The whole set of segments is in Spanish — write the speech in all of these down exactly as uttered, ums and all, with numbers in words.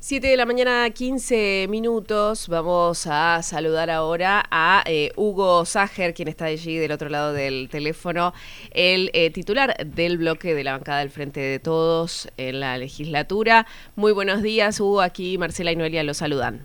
Siete de la mañana, quince minutos. Vamos a saludar ahora a eh, Hugo Sager, quien está allí del otro lado del teléfono, el eh, titular del bloque de la bancada del Frente de Todos en la legislatura. Muy buenos días, Hugo. Aquí Marcela y Noelia lo saludan.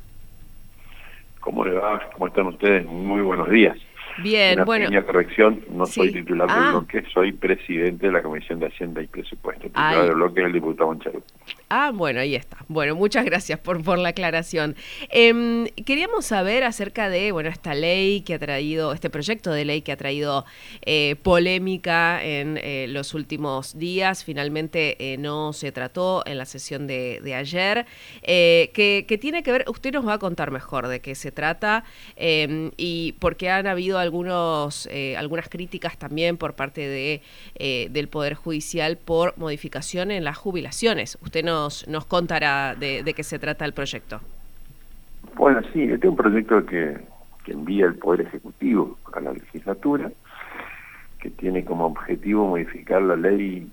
¿Cómo le va? ¿Cómo están ustedes? Muy buenos días. Bien, Una bueno. pequeña corrección, no Sí. soy titular Ah. del bloque, soy presidente de la Comisión de Hacienda y Presupuesto. El titular Ay. del bloque es el diputado Moncharu. Ah, bueno, ahí está. Bueno, muchas gracias por, por la aclaración. Eh, queríamos saber acerca de, bueno, esta ley que ha traído, este proyecto de ley que ha traído eh, polémica en eh, los últimos días. Finalmente eh, no se trató en la sesión de, de ayer. Eh, que, que tiene que ver, usted nos va a contar mejor de qué se trata eh, y porque han habido algunos, eh, algunas críticas también por parte de, eh, del Poder Judicial por modificación en las jubilaciones. Usted nos Nos, nos contará de, de qué se trata el proyecto. Bueno, sí, este es un proyecto que, que envía el Poder Ejecutivo a la legislatura, que tiene como objetivo modificar la ley,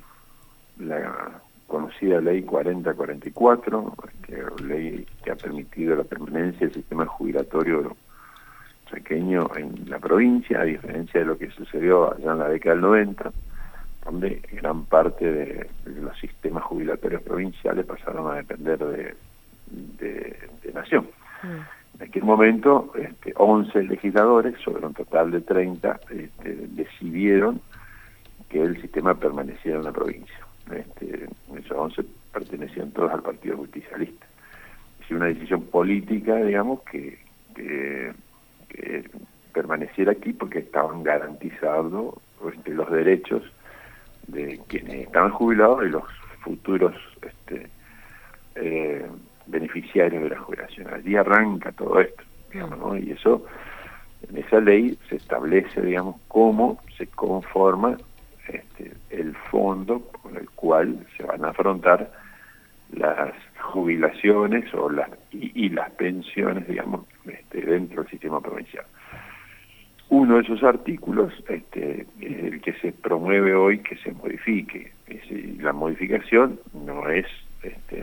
la conocida ley cuarenta cuarenta y cuatro, que es ley que ha permitido la permanencia del sistema jubilatorio chaqueño en la provincia, a diferencia de lo que sucedió allá en la década del noventa, donde gran parte de, de los sistemas jubilatorios provinciales pasaron a depender de, de, de Nación. Mm. En aquel momento, este, once legisladores, sobre un total de treinta, este, decidieron que el sistema permaneciera en la provincia. Este, esos once pertenecían todos al Partido Justicialista. Es una decisión política, digamos, que, que, que permaneciera aquí porque estaban garantizados este, los derechos de quienes estaban jubilados y los futuros este, eh, beneficiarios de la jubilación. Allí arranca todo esto, digamos, ¿no? Y eso, en esa ley se establece, digamos, cómo se conforma este, el fondo con el cual se van a afrontar las jubilaciones o las y, y las pensiones, digamos, este, dentro del sistema provincial. Uno de esos artículos este, es el que se promueve hoy que se modifique. Es, la modificación no es, este,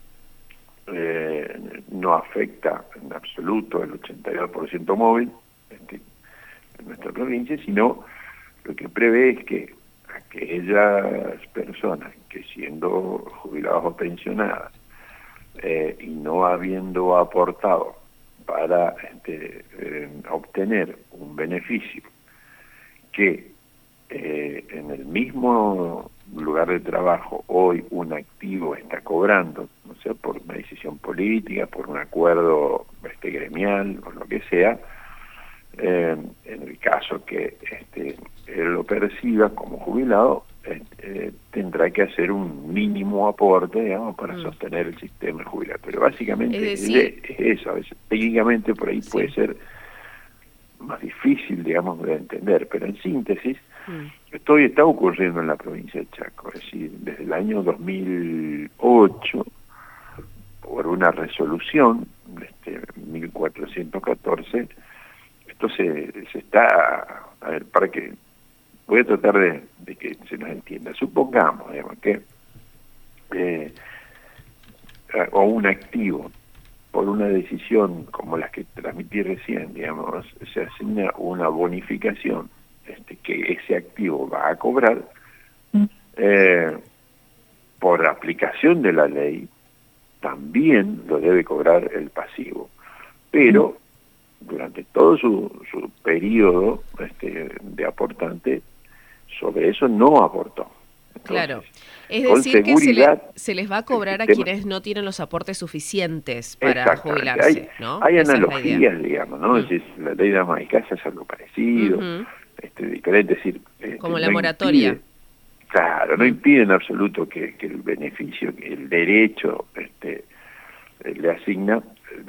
eh, no afecta en absoluto el ochenta y dos por ciento móvil este, en nuestra provincia, sino lo que prevé es que aquellas personas que siendo jubiladas o pensionadas eh, y no habiendo aportado para este, eh, obtener un beneficio que eh, en el mismo lugar de trabajo hoy un activo está cobrando, no sé, por una decisión política, por un acuerdo este, gremial o lo que sea, eh, en el caso que este, él lo perciba como jubilado, eh, eh, tendrá que hacer un mínimo aporte, digamos, para mm. sostener el sistema jubilatorio. Básicamente es, decir, es, es eso. A veces, técnicamente por ahí sí. puede ser más difícil, digamos, de entender, pero en síntesis, mm. esto hoy está ocurriendo en la provincia de Chaco. Es decir, desde el año dos mil ocho, por una resolución, este, mil cuatrocientos catorce, esto se, se está, a ver, para que, voy a tratar de, de que se nos entienda. Supongamos, digamos, que eh, o un activo, por una decisión como las que transmití recién, digamos, se asigna una bonificación este, que ese activo va a cobrar, eh, por aplicación de la ley, también lo debe cobrar el pasivo. Pero durante todo su, su periodo este, de aportante, sobre eso no aportó. Entonces, claro, es decir que se, le, se les va a cobrar a quienes no tienen los aportes suficientes para jubilarse, hay, ¿no? Hay Esa analogías, es digamos, ¿no? Mm. Es decir, la ley de ama de casa es algo parecido, uh-huh. este, diferente, es decir... Este, como la no moratoria. Impide, claro, no uh-huh. impide en absoluto que, que el beneficio, que el derecho este, le asigna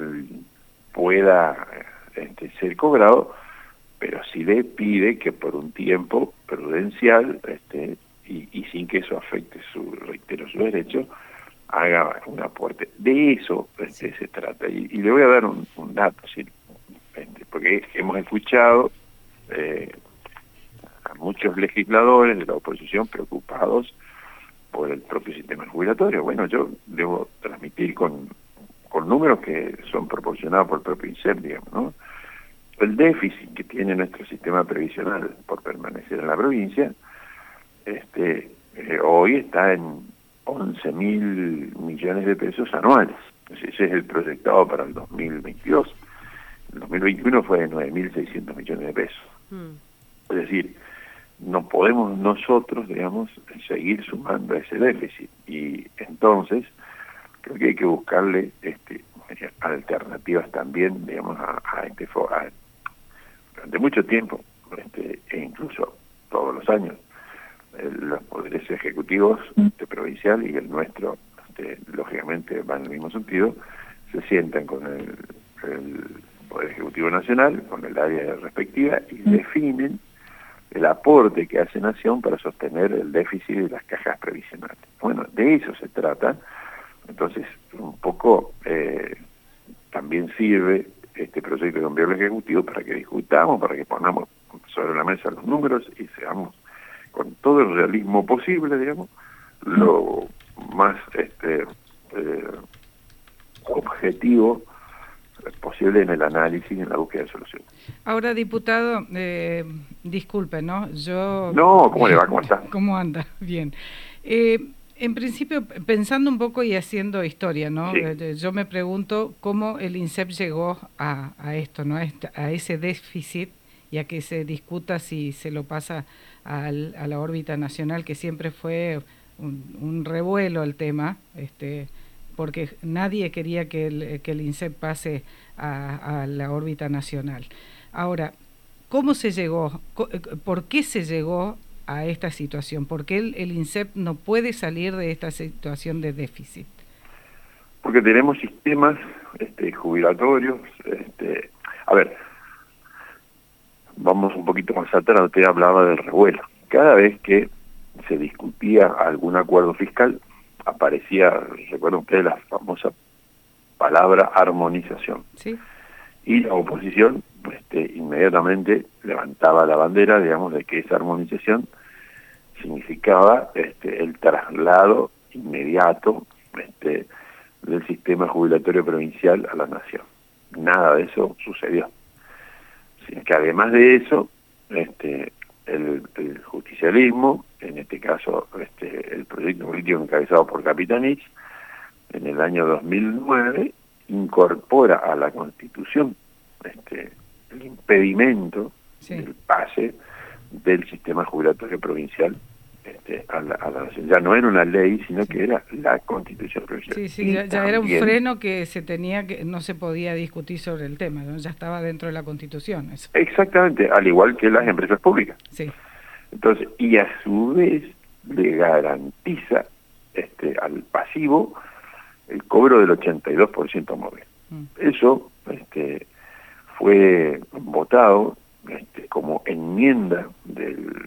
pueda este, ser cobrado, pero sí le pide que por un tiempo prudencial este, y, y sin que eso afecte su, reitero, su derecho, haga un aporte. De eso este, sí. se trata. Y, y le voy a dar un, un dato, ¿sí? este, porque hemos escuchado eh, a muchos legisladores de la oposición preocupados por el propio sistema jubilatorio. Bueno, yo debo transmitir con, con números que son proporcionados por el propio INSEP, digamos, ¿no? El déficit que tiene nuestro sistema previsional por permanecer en la provincia, este, eh, hoy está en once mil millones de pesos anuales. Ese es el proyectado para el dos mil veintidós. El dos mil veintiuno fue de nueve mil seiscientos millones de pesos. Mm. Es decir, no podemos nosotros, digamos, seguir sumando ese déficit. Y entonces, creo que hay que buscarle este, alternativas también, digamos, a, a este a, durante mucho tiempo, este, e incluso todos los años, eh, los poderes ejecutivos este, provincial y el nuestro, este, lógicamente van en el mismo sentido, se sientan con el, el Poder Ejecutivo Nacional, con el área respectiva, y definen el aporte que hace Nación para sostener el déficit de las cajas previsionales. Bueno, de eso se trata. Entonces, un poco eh, también sirve este proyecto de enviarlo al Ejecutivo para que discutamos, para que pongamos sobre la mesa los números y seamos, con todo el realismo posible, digamos, lo más este eh, objetivo posible en el análisis y en la búsqueda de soluciones. Ahora, diputado, eh, disculpe, ¿no? Yo... No, ¿cómo le va? ¿Cómo está? ¿Cómo anda? Bien. Eh, en principio, pensando un poco y haciendo historia, ¿no? Sí. Eh, yo me pregunto cómo el INSEP llegó a, a esto, ¿no? A, este, a ese déficit y a que se discuta si se lo pasa al, a la órbita nacional, que siempre fue un, un revuelo el tema, este... porque nadie quería que el, que el INSEP pase a, a la órbita nacional. Ahora, ¿cómo se llegó? ¿Por qué se llegó a esta situación? ¿Por qué el, el INSEP no puede salir de esta situación de déficit? Porque tenemos sistemas este, jubilatorios. Este, a ver, vamos un poquito más atrás, usted hablaba del revuelo. Cada vez que se discutía algún acuerdo fiscal, aparecía, recuerden ustedes, la famosa palabra armonización. Sí. Y la oposición este, inmediatamente levantaba la bandera, digamos, de que esa armonización significaba este, el traslado inmediato este, del sistema jubilatorio provincial a la nación. Nada de eso sucedió. Sino que además de eso, este, el, el justicialismo, en este caso este, el proyecto político encabezado por Capitanich, en el año dos mil nueve, incorpora a la Constitución este, el impedimento sí. del pase del sistema jubilatorio provincial este, a, la, a la nación. Ya no era una ley, sino sí. que era la Constitución provincial. Sí, sí, ya, ya era un freno que se tenía que no se podía discutir sobre el tema, ¿no? Ya estaba dentro de la Constitución. Eso. Exactamente, al igual que las empresas públicas. Sí. Entonces, y a su vez le garantiza este, al pasivo el cobro del ochenta y dos por ciento móvil. Mm. Eso este, fue votado este, como enmienda del,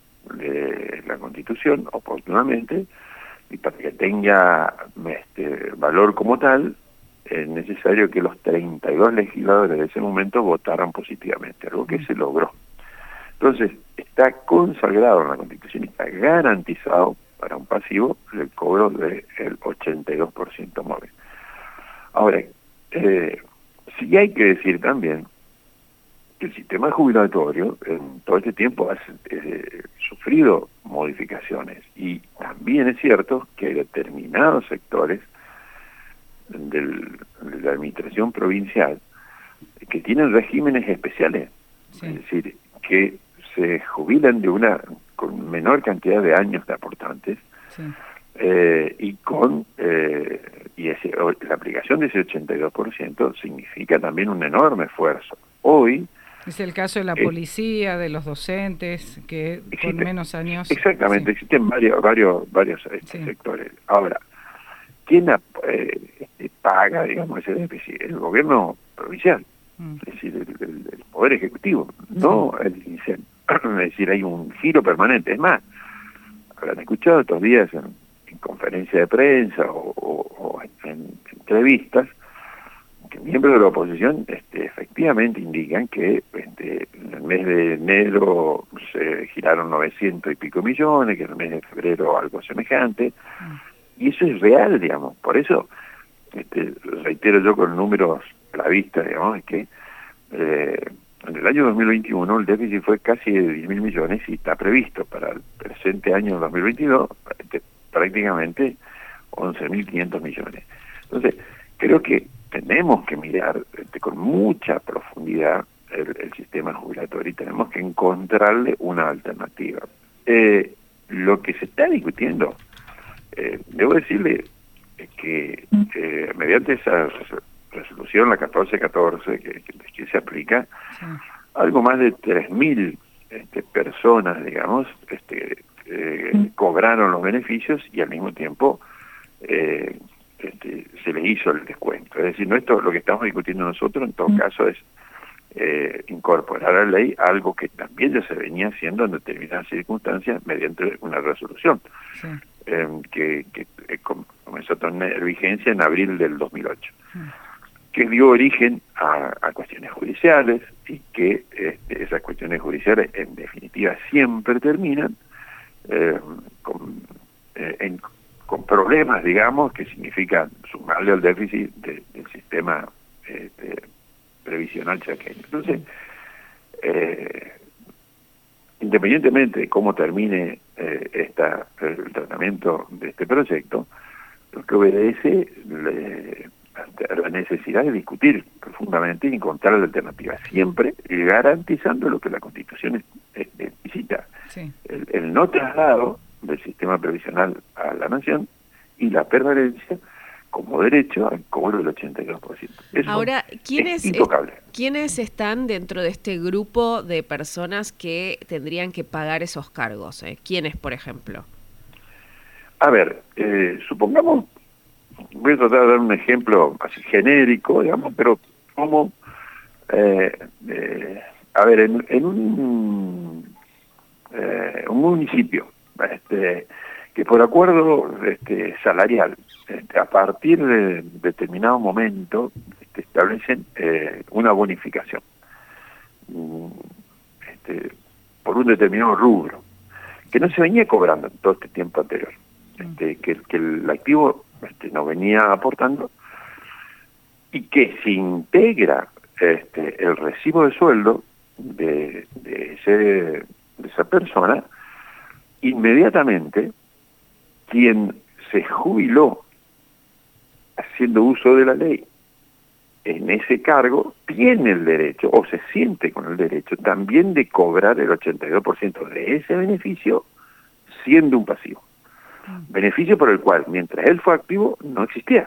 de la Constitución, oportunamente, y para que tenga este, valor como tal, es necesario que los treinta y dos legisladores de ese momento votaran positivamente, algo que mm. se logró. Entonces, está consagrado en la Constitución, está garantizado para un pasivo el cobro del ochenta y dos por ciento móvil. Ahora, eh, sí hay que decir también que el sistema jubilatorio en todo este tiempo ha eh, sufrido modificaciones y también es cierto que hay determinados sectores del, de la administración provincial que tienen regímenes especiales, sí. es decir, que se jubilan de una con menor cantidad de años de aportantes sí. eh, y con eh, y ese, la aplicación de ese ochenta y dos por ciento significa también un enorme esfuerzo. Hoy es el caso de la eh, policía, de los docentes que existe, con menos años. Exactamente, sí. existen varios varios varios este, sí. sectores. Ahora, ¿quién eh, paga, digamos, ese déficit? El gobierno provincial. Es decir, el, el, el Poder Ejecutivo, no sí. el INSEP. Es decir, hay un giro permanente. Es más, habrán escuchado estos días en, en conferencia de prensa o, o, o en, en entrevistas que miembros de la oposición este, efectivamente indican que este, en el mes de enero se giraron novecientos y pico millones, que en el mes de febrero algo semejante, mm. y eso es real, digamos. Por eso este, reitero yo con números a la vista, digamos, es que eh, en el año dos mil veintiuno el déficit fue casi de diez mil millones y está previsto para el presente año dos mil veintidós este, prácticamente once mil quinientos millones. Entonces, creo que tenemos que mirar este, con mucha profundidad el, el sistema jubilatorio y tenemos que encontrarle una alternativa. Eh, lo que se está discutiendo, eh, debo decirle que eh, mediante esa resolución, la catorce catorce, que, que, que se aplica, sí. algo más de tres mil este, personas, digamos, este, eh, mm. cobraron los beneficios y al mismo tiempo eh, este, se les hizo el descuento. Es decir, no esto lo que estamos discutiendo nosotros, en todo mm. caso, es eh, incorporar a la ley algo que también ya se venía haciendo en determinadas circunstancias mediante una resolución. Sí. Eh, que, que eh, comenzó a tener vigencia en abril del dos mil ocho, mm. que dio origen a, a cuestiones judiciales y que este, esas cuestiones judiciales en definitiva siempre terminan eh, con, eh, en, con problemas, digamos, que significan sumarle al déficit de, del sistema este, previsional chaqueño. Entonces, eh, independientemente de cómo termine eh, esta, el tratamiento de este proyecto, lo que obedece le, a la necesidad de discutir profundamente y encontrar la alternativa, siempre garantizando lo que la Constitución necesita, sí. el, el no traslado del sistema previsional a la nación y la permanencia como derecho al cobro del ochenta y dos por ciento. Eso Ahora, ¿quiénes, es intocable. ¿quiénes están dentro de este grupo de personas que tendrían que pagar esos cargos? ¿Eh? ¿Quiénes, por ejemplo? A ver, eh, supongamos, voy a tratar de dar un ejemplo así genérico, digamos, pero como, eh, eh, a ver, en, en un, eh, un municipio, este, que por acuerdo este, salarial, este, a partir de determinado momento este, establecen eh, una bonificación este, por un determinado rubro, que no se venía cobrando en todo este tiempo anterior, este, que, que el activo este, no venía aportando y que se integra este, el recibo de sueldo de, de, ese, de esa persona, inmediatamente quien se jubiló haciendo uso de la ley en ese cargo tiene el derecho, o se siente con el derecho, también de cobrar el ochenta y dos por ciento de ese beneficio siendo un pasivo. Beneficio por el cual, mientras él fue activo, no existía.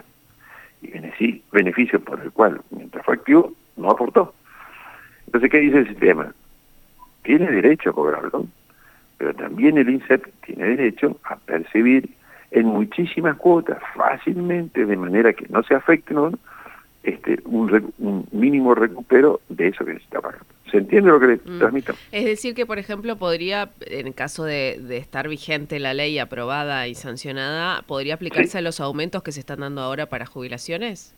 Y beneficio por el cual, mientras fue activo, no aportó. Entonces, ¿qué dice el sistema? Tiene derecho a cobrarlo, pero también el INSEP tiene derecho a percibir en muchísimas cuotas, fácilmente, de manera que no se afecte, ¿no? este, un, un mínimo recupero de eso que se está pagando. ¿Se entiende lo que le mm. transmito? Es decir que, por ejemplo, podría, en caso de, de estar vigente la ley aprobada y sancionada, ¿podría aplicarse sí. a los aumentos que se están dando ahora para jubilaciones?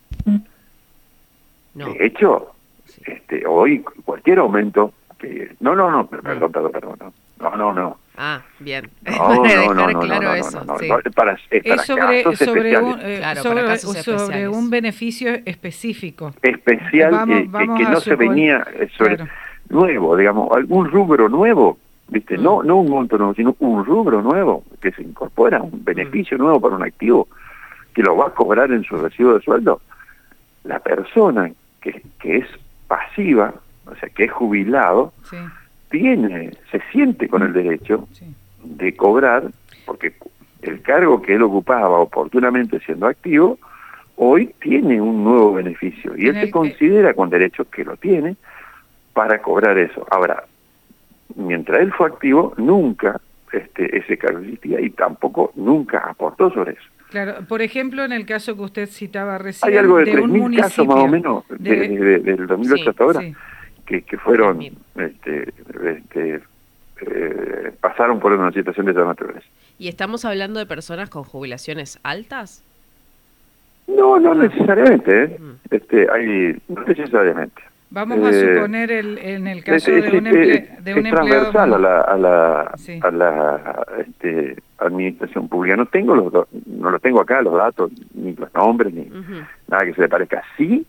No. De hecho, sí. este, hoy cualquier aumento que... No, no, no, perdón, perdón, perdón, no. No, no, no. Ah, bien. No, para no, dejar no, no, claro no, eso. No, no, sí. no, para, es para es sobre, casos sobre, un, especiales. eh, Claro, sobre, para casos sobre especiales. un beneficio específico. Especial, vamos, eh, vamos que no supon... se venía eh, sobre claro. nuevo, digamos, algún rubro nuevo, ¿viste? Mm. No, no un monto nuevo, sino un rubro nuevo que se incorpora, un beneficio mm. nuevo para un activo que lo va a cobrar en su recibo de sueldo. La persona que, que es pasiva, o sea, que es jubilado, sí. tiene, se siente con el derecho sí. de cobrar, porque el cargo que él ocupaba oportunamente siendo activo, hoy tiene un nuevo beneficio, y él se considera con derecho que lo tiene para cobrar eso. Ahora, mientras él fue activo, nunca este, ese cargo existía y tampoco nunca aportó sobre eso. Claro, por ejemplo, en el caso que usted citaba recién, hay algo de, de tres mil casos más o menos de, de, de, del dos mil ocho sí, hasta ahora, sí. que, que fueron, este, este, eh, pasaron por una situación de esa naturaleza. ¿Y estamos hablando de personas con jubilaciones altas? No, no necesariamente, ¿eh? este, hay, no necesariamente. Vamos a eh, suponer el, en el caso es, de un, es, emple, es, de un es empleado... transversal a la, a la, sí. a la este, administración pública. No tengo los no los tengo acá, los datos, ni los nombres, ni uh-huh. nada que se le parezca. Sí,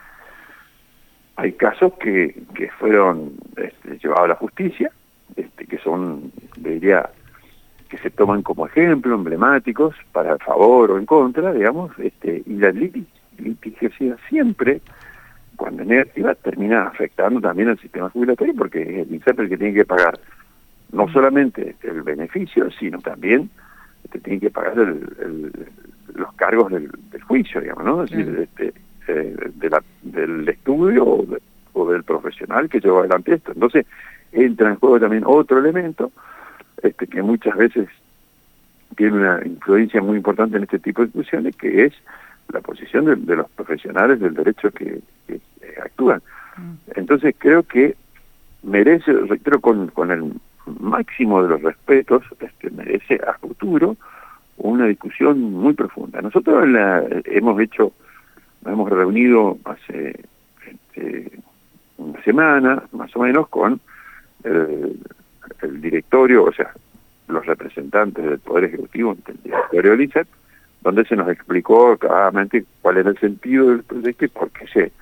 hay casos que, que fueron este, llevados a la justicia, este, que son, diría, que se toman como ejemplo, emblemáticos, para el favor o en contra, digamos, este, y la litigiosidad siempre, cuando es negativa, termina afectando también al sistema jubilatorio, porque es el INSEP el que tiene que pagar no solamente el beneficio, sino también este, tiene que pagar el, el, los cargos del, del juicio, digamos, ¿no? Es decir, este, eh, de la, del estudio o, de, o del profesional que lleva adelante esto. Entonces, entra en juego también otro elemento este, que muchas veces tiene una influencia muy importante en este tipo de discusiones, que es la posición de, de los profesionales del derecho que, que eh, actúan. Entonces creo que merece, reitero, con, con el máximo de los respetos, este, merece a futuro una discusión muy profunda. Nosotros en la, hemos hecho, nos hemos reunido hace este, una semana, más o menos, con el, el directorio, o sea, los representantes del Poder Ejecutivo, del directorio del INSEP, donde se nos explicó claramente cuál era el sentido del proyecto y por qué se,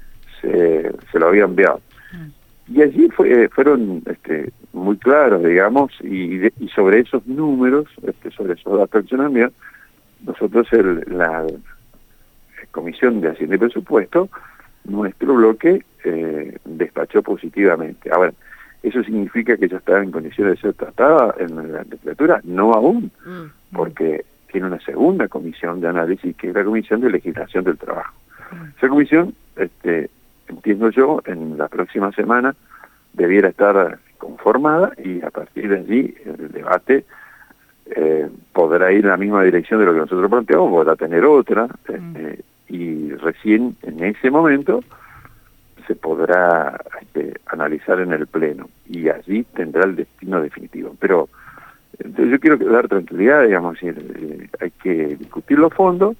se, se lo había enviado. Mm. Y allí fue, fueron este, muy claros, digamos, y, y sobre esos números, este, sobre esos datos que se nos envían, nosotros, el, la Comisión de Hacienda y Presupuesto, nuestro bloque eh, despachó positivamente. Ahora, ¿eso significa que ya está en condiciones de ser tratada en la legislatura? No aún, mm. porque tiene una segunda comisión de análisis, que es la Comisión de Legislación del Trabajo. Esa comisión, este, entiendo yo, en la próxima semana debiera estar conformada y a partir de allí el debate eh, podrá ir en la misma dirección de lo que nosotros planteamos, podrá tener otra, este, y recién en ese momento se podrá este, analizar en el Pleno y allí tendrá el destino definitivo. Pero entonces yo quiero dar tranquilidad, digamos, eh, hay que discutir los fondos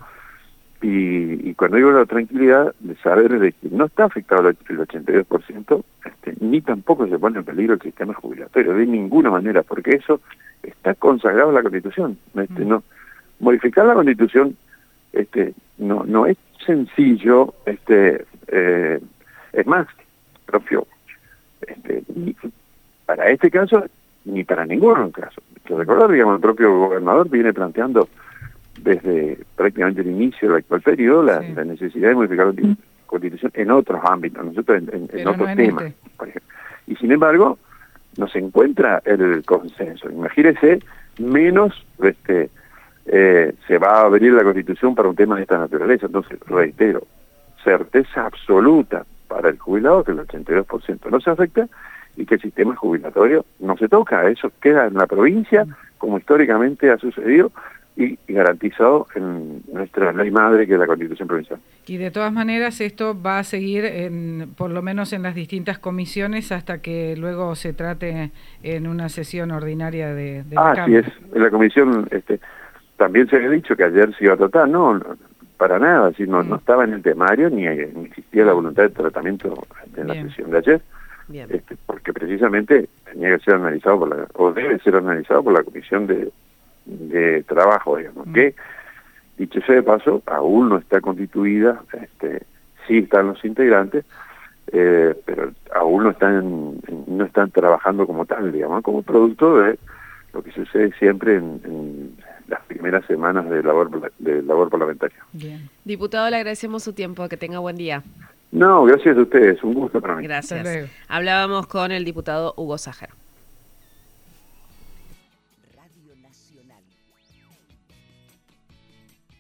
y, y cuando digo la tranquilidad, de saber de que no está afectado el ochenta y dos por ciento, este, ni tampoco se pone en peligro el sistema jubilatorio, de ninguna manera, porque eso está consagrado en la Constitución. Este, no, modificar la Constitución este, no, no es sencillo, este, eh, es más, propio, este, ni para este caso, ni para ningún otro caso. Que recordar, digamos, el propio gobernador viene planteando desde prácticamente el inicio del actual periodo la, sí. la necesidad de modificar la Constitución en otros ámbitos, nosotros en, en, en otros no temas, este. por ejemplo. Y sin embargo, no se encuentra el consenso. Imagínese, menos este eh, se va a abrir la Constitución para un tema de esta naturaleza. Entonces, reitero, certeza absoluta para el jubilado que el ochenta y dos por ciento no se afecta y que el sistema jubilatorio no se toca. Eso queda en la provincia, como históricamente ha sucedido, y, y garantizado en nuestra ley madre, que es la Constitución Provincial. Y de todas maneras esto va a seguir, en, por lo menos en las distintas comisiones, hasta que luego se trate en una sesión ordinaria de, de la ah, Cámara. Así es, en la comisión este, también se había dicho que ayer se iba a tratar, no, no para nada, así, no, mm. no estaba en el temario, ni, ni existía la voluntad de tratamiento en la Bien. sesión de ayer. Este, porque precisamente tenía que ser analizado por la, o debe ser analizado por la Comisión de, de Trabajo, digamos, mm. que, dicho sea de paso, aún no está constituida, este, sí están los integrantes, eh, pero aún no están no están trabajando como tal, digamos, como producto de lo que sucede siempre en, en las primeras semanas de labor, de labor parlamentaria. Bien. Diputado, le agradecemos su tiempo, que tenga buen día. No, gracias a ustedes, un gusto para mí. Gracias. Hablábamos con el diputado Hugo Sájar. Radio Nacional.